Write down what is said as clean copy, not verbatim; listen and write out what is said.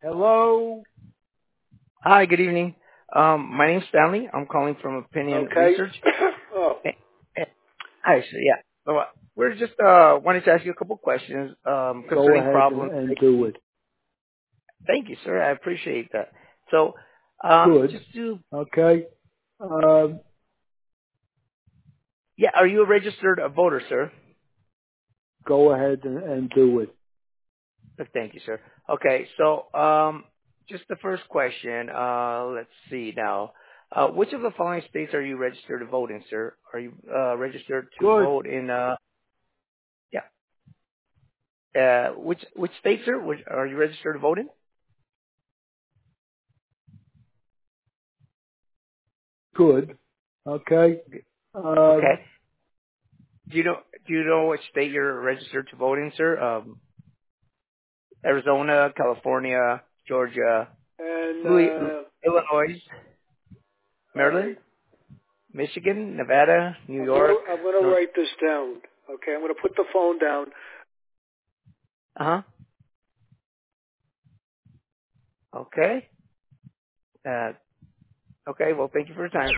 Hello? Hi, good evening. My name's Stanley. I'm calling from Opinion Okay. Research. Oh, Eh, eh, Hi, sir. Yeah. So, we're just wanted to ask you a couple questions go concerning ahead problems. and do it. Thank you, sir. I appreciate that. So, Good. just to Okay. Um, yeah, are you a registered voter, sir? go ahead and do it. Thank you, sir. Okay, so just the first question. Let's see now. Which of the following states are you registered to vote in, sir? Are you registered to Good. vote in? Yeah. Which state, sir? Which, are you registered to vote in? Good. Okay. Um, Okay. Do you know which state you're registered to vote in, sir? Arizona, California, Georgia, and Illinois, all right. Maryland, Michigan, Nevada, New York, I'm gonna North. write this down. Okay. I'm gonna put the phone down. Uh huh. Okay. Okay. Well, thank you for your time.